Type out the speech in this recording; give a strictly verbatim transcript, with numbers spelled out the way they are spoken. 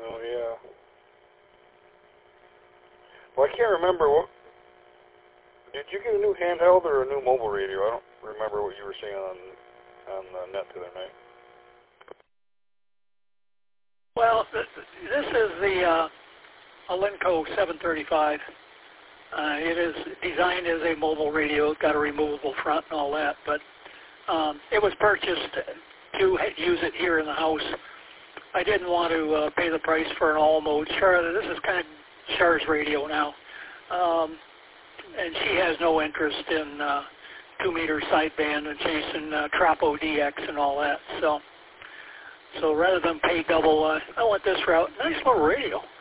Oh, yeah. Well, I can't remember. What did you get a new handheld or a new mobile radio? I don't remember what you were saying on, on the net the other night. Well, this, this is the uh, Alinco seven thirty-five. Uh, it is designed as a mobile radio. It's got a removable front and all that, but um, it was purchased to use it here in the house. I didn't want to uh, pay the price for an all-mode. Char, this is kind of Char's radio now, um, and she has no interest in uh, two-meter sideband and chasing uh, Trapo D X and all that. So, so rather than pay double, uh, I went this route. Nice little radio.